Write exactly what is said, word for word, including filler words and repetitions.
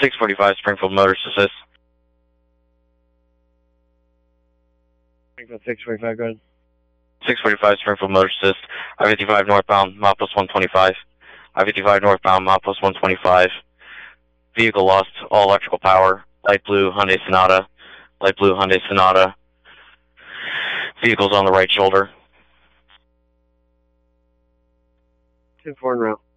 six forty-five Springfield Motorist Assist. Springfield six forty-five, go ahead. six forty-five Springfield Motorist Assist. I fifty-five northbound, mile plus one twenty-five. I fifty-five northbound, mile plus one twenty-five. Vehicle lost all electrical power. Light blue Hyundai Sonata. Light blue Hyundai Sonata. Vehicle's on the right shoulder. ten four en route.